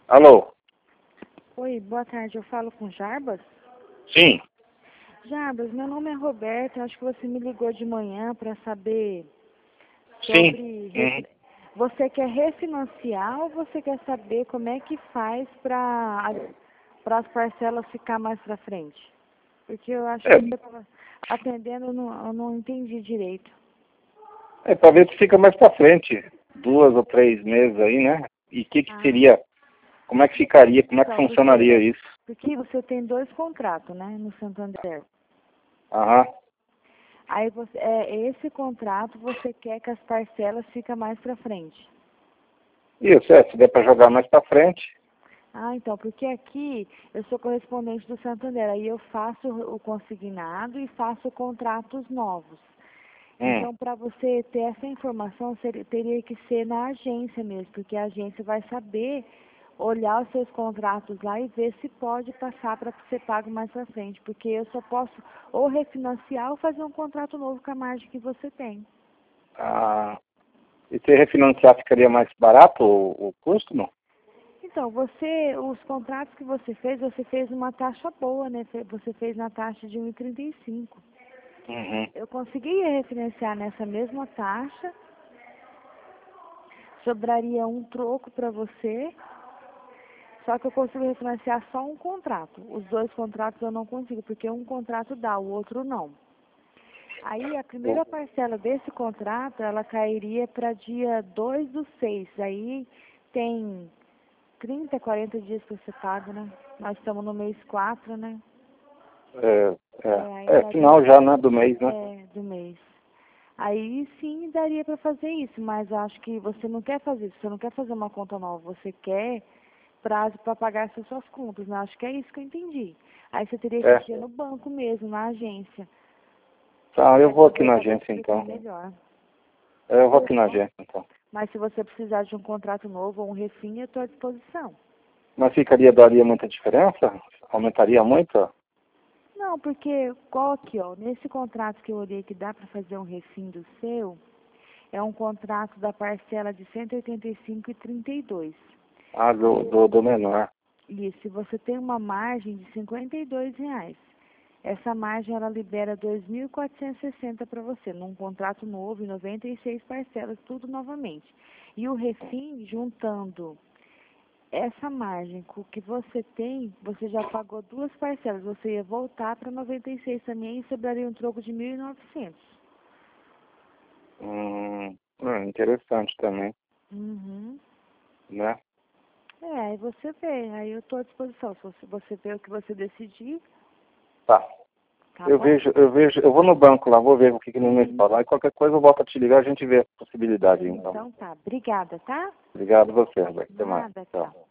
Alô? Oi, boa tarde. Eu falo com Jarbas? Sim. Jarbas, meu nome é Roberta. Acho que você me ligou de manhã para saber Sim. sobre... Uhum. Você quer refinanciar ou você quer saber como é que faz para as parcelas ficar mais para frente? Porque eu acho que você estava atendendo, eu não entendi direito. Pra ver se fica mais pra frente. 2 ou 3 meses aí, né? E o que Ah, seria? Como é que ficaria? Como é que então, funcionaria isso? porque você tem 2 contratos, né, no Santander. Aham. Aí esse contrato você quer que as parcelas fiquem mais para frente. Isso, se der pra jogar mais pra frente. Ah, então, porque aqui eu sou correspondente do Santander, aí eu faço o consignado e faço contratos novos. Hum. Então, para você ter essa informação, teria que ser na agência mesmo, porque a agência vai saber olhar os seus contratos lá e ver se pode passar para que você pague mais para frente, porque eu só posso ou refinanciar ou fazer um contrato novo com a margem que você tem. Ah, e se refinanciar ficaria mais barato o custo, não? Então, os contratos que você fez uma taxa boa, né? Você fez na taxa de 1,35. Uhum. Eu conseguiria refinanciar nessa mesma taxa, sobraria um troco para você, só que eu consigo refinanciar só um contrato. Os 2 contratos eu não consigo, porque um contrato dá, o outro não. Aí a primeira parcela desse contrato, ela cairia para dia 2/6. Aí tem 30, 40 dias que você paga, né? Nós estamos no mês 4, né? Aí daria, Final já, né, do mês, né? do mês. Aí sim daria para fazer isso, mas acho que você não quer fazer isso, você não quer fazer uma conta nova, você quer prazo para pagar essas suas contas, né? Acho que é isso que eu entendi. Aí você teria que ir no banco mesmo, na agência. Tá, eu Aí vou aqui talvez na ela vai te agência explicar então. melhor. Eu vou Tá aqui na bom? agência então. Mas se você precisar de um contrato novo ou um refim, eu estou à disposição. Mas daria muita diferença? Aumentaria muito? Não, porque qual aqui, ó, nesse contrato que eu olhei que dá para fazer um refim do seu, é um contrato da parcela de 185,32. Ah, do menor. Isso, se você tem uma margem de R$ 52. Essa margem ela libera 2.460 para você, num contrato novo, em 96 parcelas, tudo novamente. E o refim, juntando essa margem com o que você tem, você já pagou 2 parcelas, você ia voltar para 96 também e sobraria um troco de 1.900. Interessante também, Uhum. né? Aí você vê, aí eu estou à disposição. Se você vê o que você decidir, Tá. tá bom? Eu vou no banco lá, vou ver o que ele me fala. Aí qualquer coisa eu volto a te ligar, a gente vê a possibilidade então. Então tá, obrigada, tá? Obrigado a você, Roberto. Até mais. Nada, Tchau. tchau.